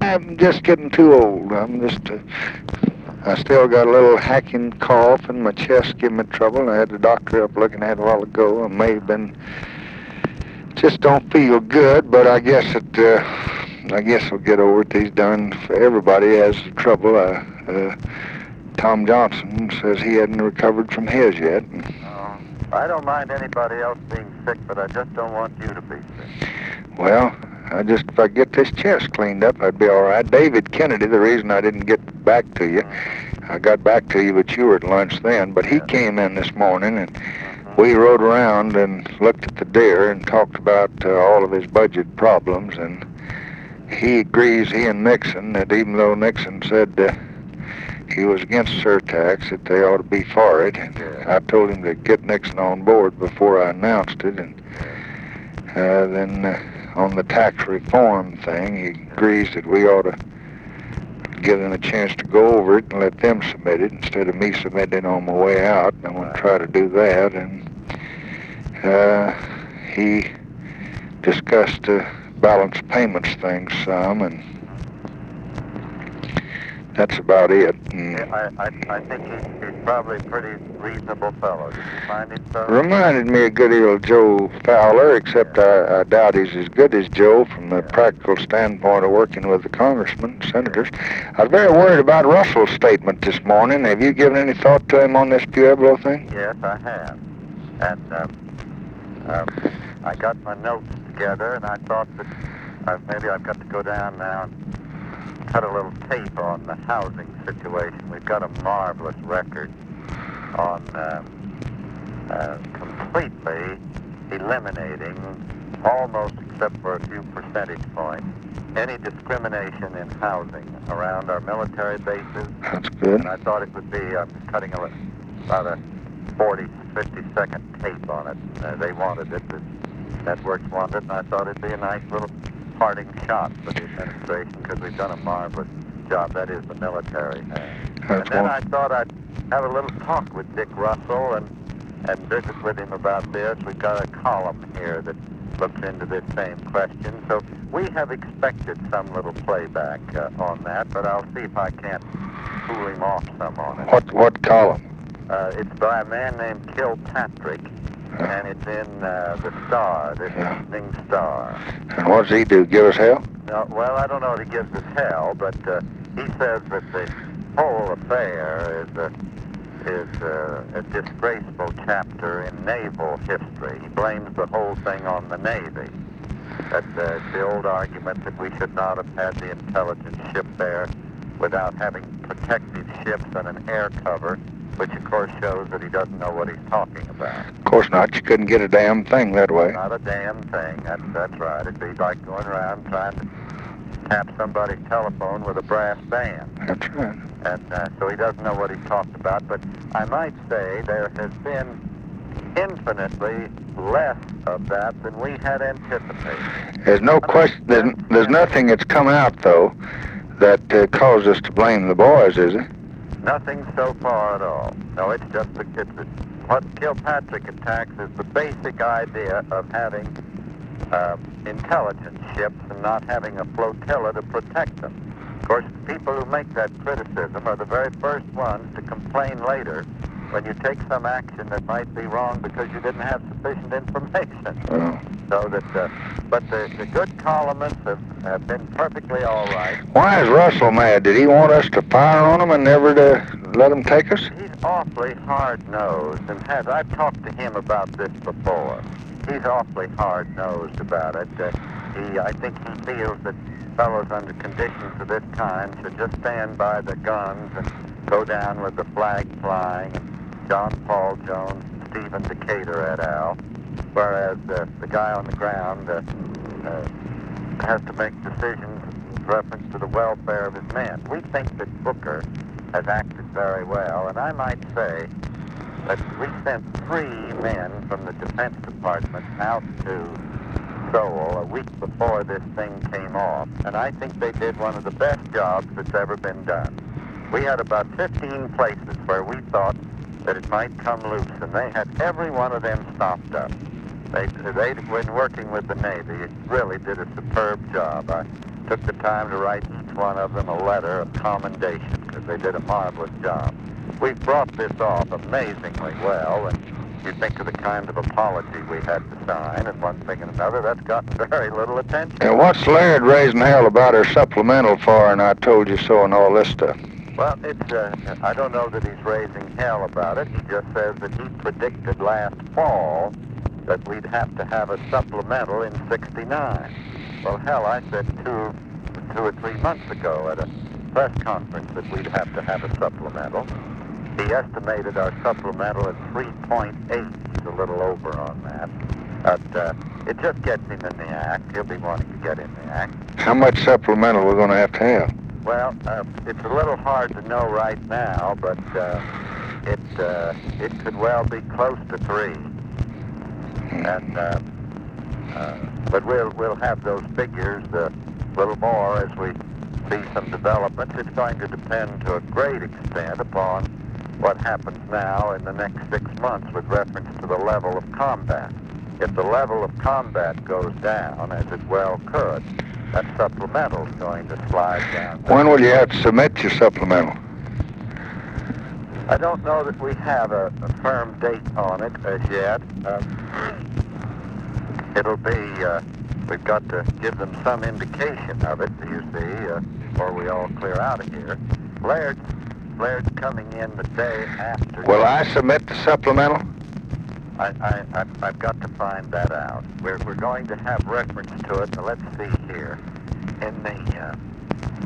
I'm just getting too old. I still got a little hacking cough and my chest giving me trouble. I had the doctor up looking at it a while ago. I may have been, just don't feel good, but I guess I'll get over it. These darn, everybody has trouble. Tom Johnson says he hadn't recovered from his yet. Oh, I don't mind anybody else being sick, but I just don't want you to be sick. Well, if I get this chest cleaned up, I'd be all right. David Kennedy, the reason I didn't get back to you, I got back to you, but you were at lunch then, but he came in this morning and we rode around and looked at the deer and talked about all of his budget problems, and he agrees, he and Nixon, that even though Nixon said he was against surtax, that they ought to be for it. And I told him to get Nixon on board before I announced it, and then on the tax reform thing, he agrees that we ought to give them a chance to go over it and let them submit it instead of me submitting on my way out. And I'm going to try to do that. And he discussed balance payments things some, and that's about it. I think he's probably a pretty reasonable fellow. Did you find him so? Reminded me a good deal of Joe Fowler, except I doubt he's as good as Joe from the practical standpoint of working with the congressmen, senators. I was very worried about Russell's statement this morning. Have you given any thought to him on this Pueblo thing? Yes, I have. And I got my notes together, and I thought that maybe I've got to go down now and cut a little tape on the housing situation. We've got a marvelous record on completely eliminating, almost except for a few percentage points, any discrimination in housing around our military bases. That's good. And I thought it would be cutting about a 50-second tape on it. They wanted it, the networks wanted it, and I thought it'd be a nice little parting shot for the administration, because we've done a marvelous job. That is the military. And then I thought I'd have a little talk with Dick Russell and visit with him about this. We've got a column here that looks into this same question. So we have expected some little playback on that, but I'll see if I can't cool him off some on it. What column? It's by a man named Kilpatrick, and it's in the Star, this Evening Star. And what does he do, give us hell? No, well, I don't know if he gives us hell, but he says that the whole affair is a disgraceful chapter in naval history. He blames the whole thing on the Navy. That's the old argument that we should not have had the intelligence ship there without having protective ships and an air cover, which of course shows that he doesn't know what he's talking about. Of course not. You couldn't get a damn thing that way. Not a damn thing. That's right. It'd be like going around trying to tap somebody's telephone with a brass band. That's right. And so he doesn't know what he's talked about. But I might say there has been infinitely less of that than we had anticipated. There's no question. There's nothing that's come out, though, that caused us to blame the boys, is it? Nothing so far at all. No, it's just what Kilpatrick attacks is the basic idea of having intelligence ships and not having a flotilla to protect them. Of course, people who make that criticism are the very first ones to complain later when you take some action that might be wrong because you didn't have sufficient information. Oh. So that, but the good columnists have been perfectly all right. Why is Russell mad? Did he want us to fire on him and never to let him take us? He's awfully hard-nosed, and I've talked to him about this before. He's awfully hard-nosed about it. I think he feels that fellows under conditions of this kind should just stand by the guns and go down with the flag flying. John Paul Jones, Stephen Decatur et al., whereas the guy on the ground has to make decisions with reference to the welfare of his men. We think that Booker has acted very well, and I might say that we sent 3 men from the Defense Department out to Seoul a week before this thing came off, and I think they did one of the best jobs that's ever been done. We had about 15 places where we thought that it might come loose, and they had every one of them stopped up. They'd been working with the Navy. It really did a superb job. took the time to write each one of them a letter of commendation because they did a marvelous job. We've brought this off amazingly well, and you think of the kind of apology we had to sign and one thing and another, that's gotten very little attention. And what's Laird raising hell about her supplemental for, and I told you so and all this stuff? Well, I don't know that he's raising hell about it. He just says that he predicted last fall that we'd have to have a supplemental in 69. Well, hell, I said two or 3 months ago at a press conference that we'd have to have a supplemental. He estimated our supplemental at 3.8. He's a little over on that. But it just gets him in the act. He'll be wanting to get in the act. How much supplemental we're going to have? Well, it's a little hard to know right now, but it could well be close to 3. And but we'll have those figures a little more as we see some developments. It's going to depend to a great extent upon what happens now in the next 6 months with reference to the level of combat. If the level of combat goes down, as it well could, that supplemental is going to slide down. When will you have to submit your supplemental? I don't know that we have a firm date on it as yet. It'll be, we've got to give them some indication of it, you see, before we all clear out of here. Laird's coming in the day after. Will I submit the supplemental? I've got to find that out. We're going to have reference to it. Now let's see here. In the